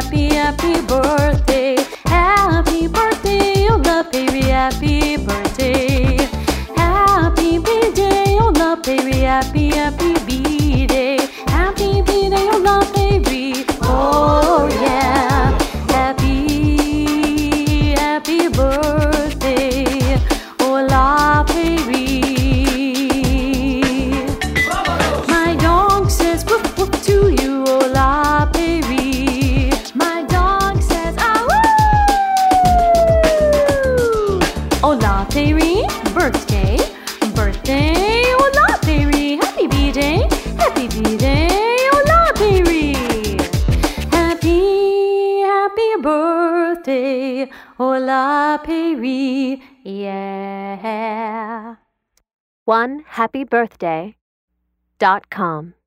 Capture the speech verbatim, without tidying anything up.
happy, happy birthday. Happy birthday, oh La Prairie, happy birthday. Happy B-Day, oh La Prairie, happy, happy B-Day. Happy B-Day, oh La Prairie, oh yeah. Happy, happy birthday, oh La Prairie. My dog says woof woof to you, oh La Prairie. My dog says ah woo. Oh La Prairie, birthday, birthday, oh La Prairie. Happy B-Day, happy B-Day, oh La Prairie. Happy, happy birthday, oh La Prairie, yeah. one happy birthday dot com